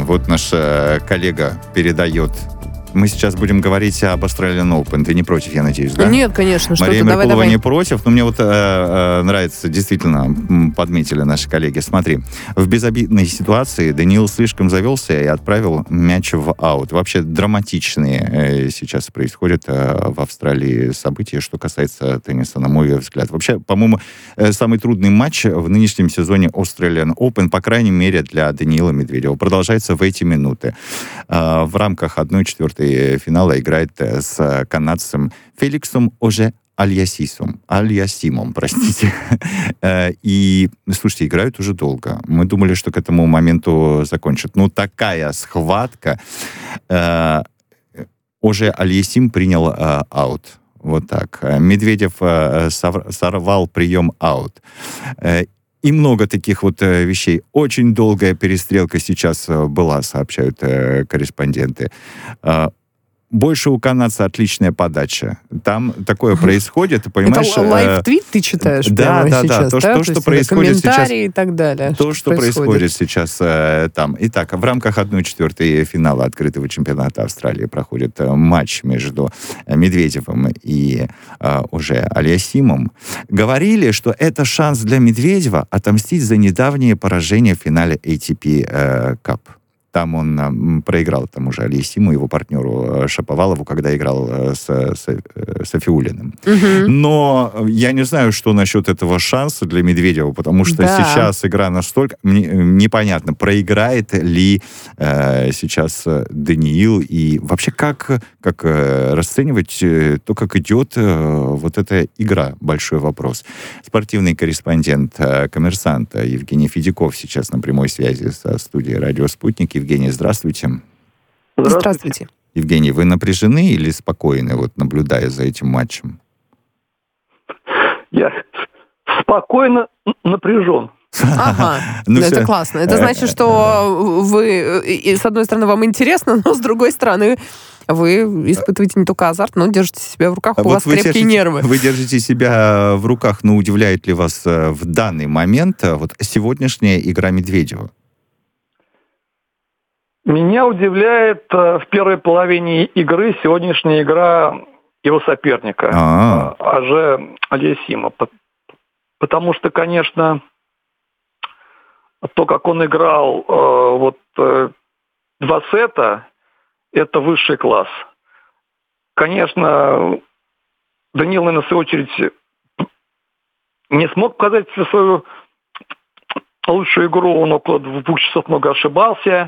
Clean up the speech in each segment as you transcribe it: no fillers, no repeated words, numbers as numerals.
Вот наш коллега передает. Мы сейчас будем говорить об Australian Open. Ты не против, я надеюсь, да? Нет, конечно. Мария Меркулова не против, но мне вот нравится, действительно, подметили наши коллеги. Смотри, в безобидной ситуации Даниил слишком завелся и отправил мяч в аут. Вообще драматичные сейчас происходят в Австралии события, что касается тенниса, на мой взгляд. Вообще, по-моему, самый трудный матч в нынешнем сезоне Australian Open, по крайней мере, для Даниила Медведева, продолжается в эти минуты. В рамках 1/4 финала играет с канадцем Феликсом Альясимом, простите. И, слушайте, играют уже долго. Мы думали, что к этому моменту закончат. Ну, такая схватка. Альясим принял аут. Вот так. Медведев сорвал прием аут. И много таких вот вещей. Очень долгая перестрелка сейчас была, сообщают корреспонденты. Больше у канадца отличная подача. Там такое происходит, понимаешь? Это лайв-твит ты читаешь да, прямо сейчас, да? То, что происходит сейчас. Комментарии и так далее. То, что происходит сейчас там. Итак, в рамках 1/4 финала открытого чемпионата Австралии проходит матч между Медведевым и Альясимом. Говорили, что это шанс для Медведева отомстить за недавнее поражение в финале ATP Cup. Там он проиграл тому же Альясиму, его партнеру Шаповалову, когда играл с Софиуллиным. Угу. Но я не знаю, что насчет этого шанса для Медведева, потому что сейчас игра настолько... непонятно, проиграет ли сейчас Даниил, и вообще как расценивать то, как идет вот эта игра? Большой вопрос. Спортивный корреспондент «Коммерсанта» Евгений Федяков сейчас на прямой связи со студией «Радио Спутник». Евгений, здравствуйте. Здравствуйте. Евгений, вы напряжены или спокойны, вот наблюдая за этим матчем? Я спокойно напряжен. Ага, это классно. Это значит, что вы, с одной стороны, вам интересно, но с другой стороны, вы испытываете не только азарт, но держите себя в руках, у вас крепкие нервы. Вы держите себя в руках, но удивляет ли вас в данный момент вот сегодняшняя игра Медведева? Меня удивляет в первой половине игры сегодняшняя игра его соперника, Альясима. Потому что, конечно, то, как он играл два сета, это высший класс. Конечно, Даниил, наверное, в свою очередь, не смог показать свою лучшую игру. Он около 2 часов много ошибался.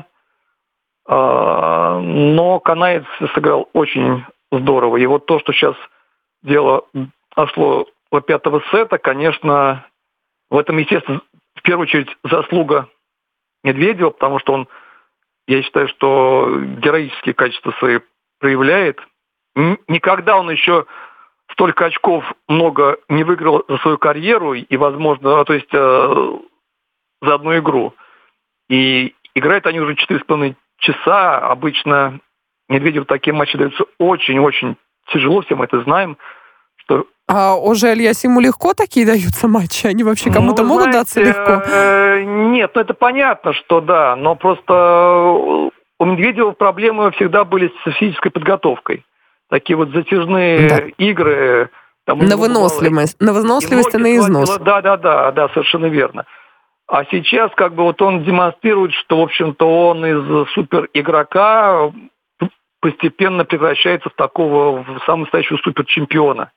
Но канадец сыграл очень здорово. И вот то, что сейчас дело дошло до 5-го сета, конечно, в этом, естественно, в первую очередь заслуга Медведева, потому что он, я считаю, что героические качества свои проявляет. Никогда он еще столько очков много не выиграл за свою карьеру и, возможно, то есть за одну игру. И играют они уже 4,5 часа. Обычно Медведеву такие матчи даются очень-очень тяжело, все мы это знаем. Что... А уже Альясиму легко такие даются матчи? Они вообще кому-то могут даться легко? Нет, это понятно, что да, но просто у Медведева проблемы всегда были с физической подготовкой. Такие вот затяжные игры. Там, на выносливость и на износ. Да, совершенно верно. А сейчас он демонстрирует, что, в общем-то, он из супер-игрока постепенно превращается в самого настоящего суперчемпиона.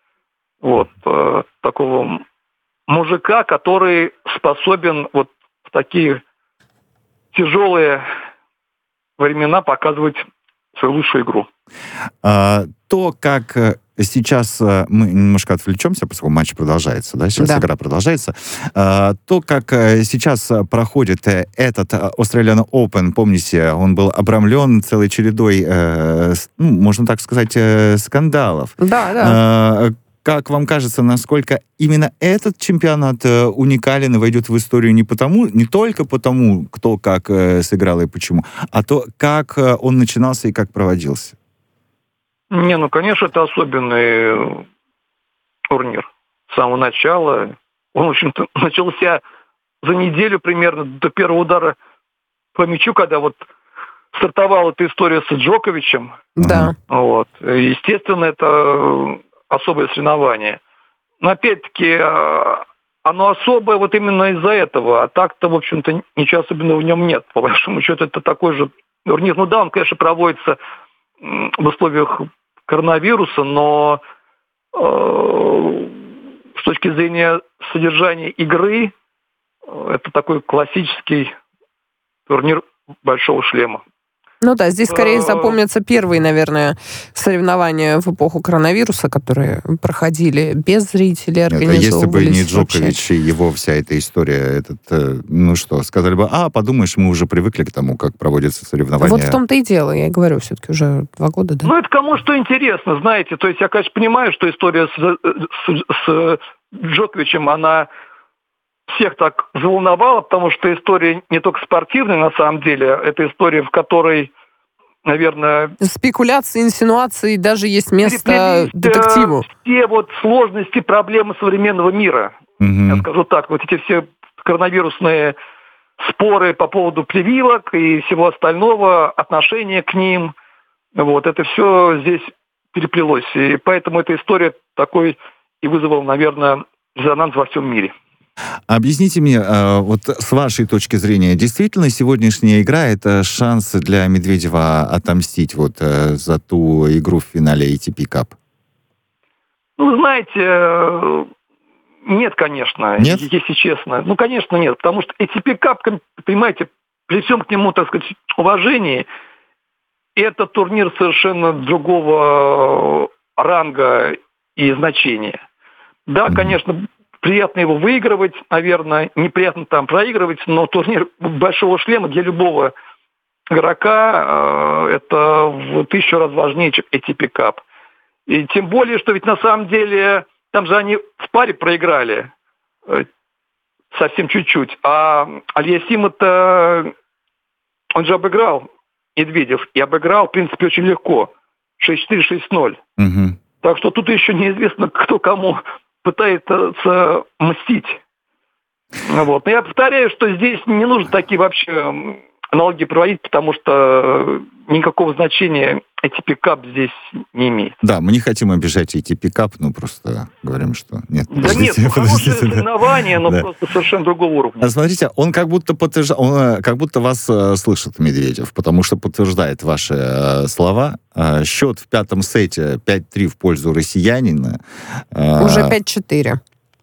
Такого мужика, который способен в такие тяжелые времена показывать свою лучшую игру. То, как сейчас мы немножко отвлечемся, поскольку матч продолжается, да, сейчас игра продолжается. То, как сейчас проходит этот Australian Open, помните, он был обрамлен целой чередой, можно так сказать, скандалов. Да. Как вам кажется, насколько именно этот чемпионат уникален и войдет в историю не только потому, кто как сыграл и почему, а то, как он начинался и как проводился? Конечно, это особенный турнир. С самого начала. Он, в общем-то, начался за неделю примерно до первого удара по мячу, когда вот стартовала эта история с Джоковичем. Да. Вот. Естественно, это особое соревнование. Но опять-таки, оно особое вот именно из-за этого. А так-то, в общем-то, ничего особенного в нем нет. По большому счету, это такой же турнир. Ну да, он, конечно, проводится в условиях коронавируса, но с точки зрения содержания игры, это такой классический турнир большого шлема. Ну да, здесь скорее запомнятся первые, наверное, соревнования в эпоху коронавируса, которые проходили без зрителей, организовывались. Если бы не Джокович и его вся эта история, сказали бы, подумаешь, мы уже привыкли к тому, как проводятся соревнования. Вот в том-то и дело, я и говорю, все-таки уже 2 года, да? Ну, это кому что интересно, знаете. То есть я, конечно, понимаю, что история с Джоковичем, она всех так заволновала, потому что история не только спортивная, на самом деле, это история, в которой, наверное... Спекуляции, инсинуации, даже есть место детективу. Все вот сложности, проблемы современного мира. Я скажу так, вот эти все коронавирусные споры по поводу прививок и всего остального, отношения к ним, вот, это все здесь переплелось. И поэтому эта история такой и вызвала, наверное, резонанс во всем мире. Объясните мне, вот с вашей точки зрения, действительно сегодняшняя игра — это шанс для Медведева отомстить вот за ту игру в финале ATP Cup? Ну, знаете, нет, конечно, нет? Если честно. Ну, конечно, нет, потому что ATP Cup, понимаете, при всем к нему, так сказать, уважении, это турнир совершенно другого ранга и значения. Да, конечно, приятно его выигрывать, наверное, неприятно там проигрывать, но турнир большого шлема для любого игрока это в 1000 раз важнее, чем ATP Cup. И тем более, что ведь на самом деле там же они в паре проиграли совсем чуть-чуть, а Алиасим-то он же обыграл Медведев, и обыграл, в принципе, очень легко. 6-4, 6-0. Угу. Так что тут еще неизвестно, кто кому пытается мстить. Вот. Но я повторяю, что здесь не нужно такие вообще аналогии проводить, потому что никакого значения ATP Cup здесь не имеет. Да, мы не хотим обижать ATP Cup, но просто говорим, что нет. Да нет, хорошее соревнование, но просто совершенно другого уровня. Смотрите, он как будто вас слышит, Медведев, потому что подтверждает ваши слова. Счет в 5-м сете 5-3 в пользу россиянина. Уже 5-4.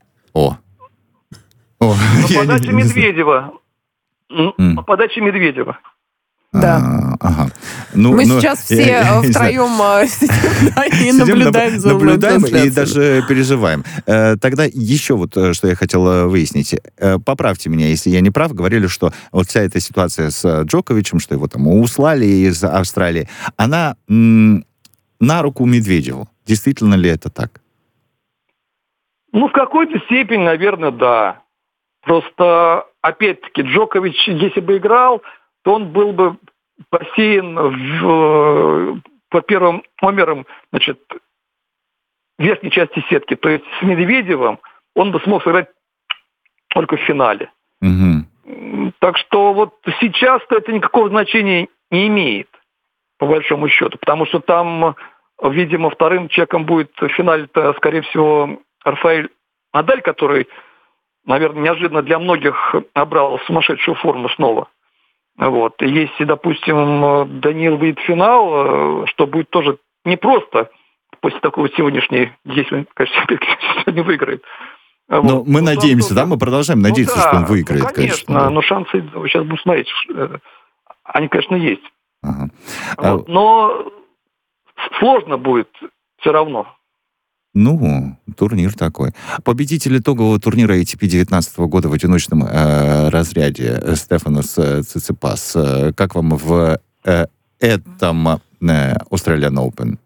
Подача Медведева. Подача Медведева. Да. Ага. Мы сейчас все втроем сидим и наблюдаем за и даже переживаем. Тогда еще вот, что я хотел выяснить. Поправьте меня, если я не прав. Говорили, что вот вся эта ситуация с Джоковичем, что его там услали из Австралии, она на руку Медведеву. Действительно ли это так? Ну, в какой-то степени, наверное, да. Просто, опять-таки, Джокович, если бы играл, то он был бы посеян по первым номерам, значит, верхней части сетки. То есть с Медведевым он бы смог сыграть только в финале. Угу. Так что вот сейчас-то это никакого значения не имеет, по большому счету. Потому что там, видимо, вторым человеком будет в финале-то, скорее всего, Рафаэль Надаль, который, наверное, неожиданно для многих набрал сумасшедшую форму снова. Вот. И если, допустим, Даниил выйдет в финал, что будет тоже непросто после такого сегодняшней, если он, конечно, сегодня выиграет. Но вот. Мы надеемся, да? Мы продолжаем надеяться, что он выиграет, конечно. Но шансы, сейчас будем смотреть, они, конечно, есть. Ага. Вот. Но сложно будет все равно. Ну, турнир такой. Победитель итогового турнира ATP 2019 года в одиночном разряде Стефанос Циципас. Как вам в этом Australian Open?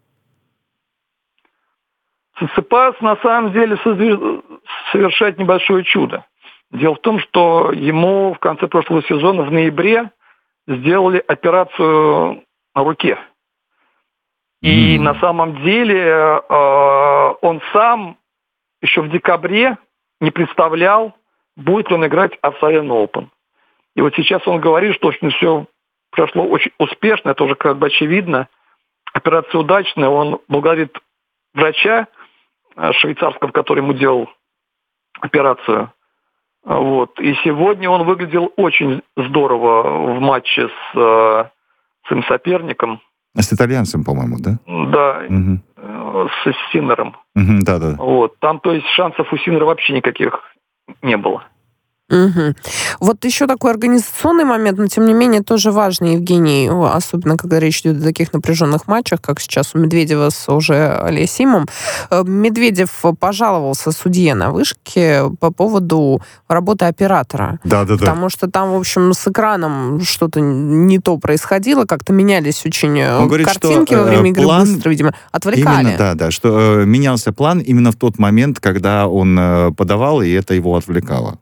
Циципас на самом деле совершает небольшое чудо. Дело в том, что ему в конце прошлого сезона, в ноябре, сделали операцию на руке. И на самом деле он сам еще в декабре не представлял, будет ли он играть Australian Open. И вот сейчас он говорит, что все прошло очень успешно, это уже как бы очевидно. Операция удачная, он благодарит врача швейцарского, который ему делал операцию. Вот. И сегодня он выглядел очень здорово в матче с своим соперником. С итальянцем, по-моему, да? Да, с Синнером. Да. Вот. Там, то есть, шансов у Синнера вообще никаких не было. Угу. Вот еще такой организационный момент, но тем не менее тоже важный, Евгений, особенно когда речь идет о таких напряженных матчах, как сейчас у Медведева с уже Алиасимом. Медведев пожаловался судье на вышке по поводу работы оператора. Да. Потому что там, в общем, с экраном что-то не то происходило, как-то менялись очень картинки во время игры, быстро, видимо, отвлекали. Именно, да, что менялся план именно в тот момент, когда он подавал, и это его отвлекало.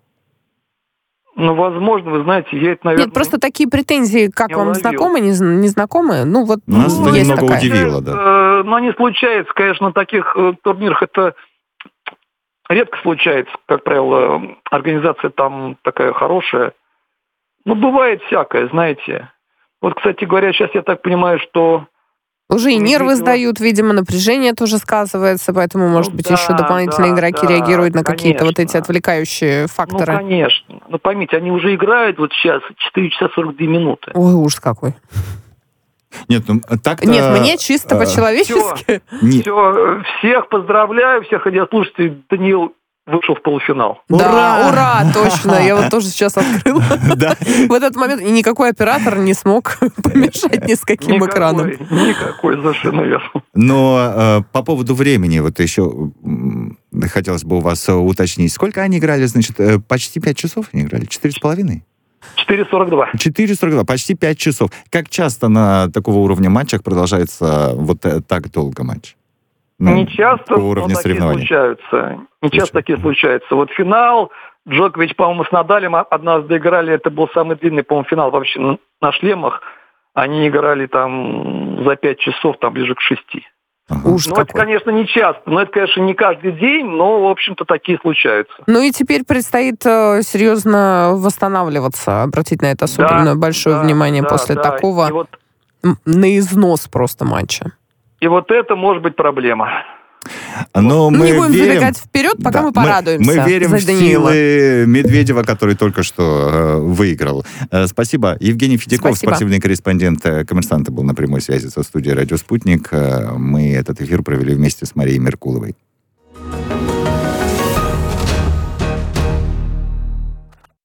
Ну, возможно, вы знаете, я это, наверное... Нет, просто такие претензии, как вам знакомы, не знакомы? Ну, вот нас это есть немного такая. удивило, да. Но не случается, конечно, на таких турнирах это редко случается. Как правило, организация там такая хорошая. Ну, бывает всякое, знаете. Вот, кстати говоря, сейчас я так понимаю, что... Уже и нервы сдают, видимо, напряжение тоже сказывается, поэтому, может быть, еще дополнительные игроки реагируют на какие-то вот эти отвлекающие факторы. Ну, конечно. Но поймите, они уже играют вот сейчас 4 часа 42 минуты. Ой, ужас какой. Нет, ну так-то... Нет, мне чисто по-человечески. Все, всех поздравляю, всех радиослушателей. Даниил вышел в полуфинал. Да, ура, точно. Я вот тоже сейчас открыла. В этот момент и никакой оператор не смог помешать ни с каким экраном. Никакой, совершенно верно. Но по поводу времени, вот еще хотелось бы у вас уточнить. Сколько они играли, значит, почти 5 часов они играли? 4,5? 4,42. 4,42, почти 5 часов. Как часто на такого уровня матчах продолжается вот так долго матч? Не часто, но такие случаются. Не часто такие случаются. Вот финал, Джокович, по-моему, с Надалем однажды играли, это был самый длинный, по-моему, финал вообще на шлемах. Они играли там за 5 часов, там ближе к 6. Ага. Ну, это, конечно, не часто. Но это, конечно, не каждый день, но, в общем-то, такие случаются. Ну и теперь предстоит серьезно восстанавливаться, обратить на это особенно большое внимание после такого на износ просто матча. И вот это может быть проблема. Но мы не будем забегать вперед, пока мы порадуемся. Мы верим в силы Медведева, который только что выиграл. Спасибо. Евгений Федяков, спортивный корреспондент «Коммерсанта», был на прямой связи со студией «Радио Спутник». Мы этот эфир провели вместе с Марией Меркуловой.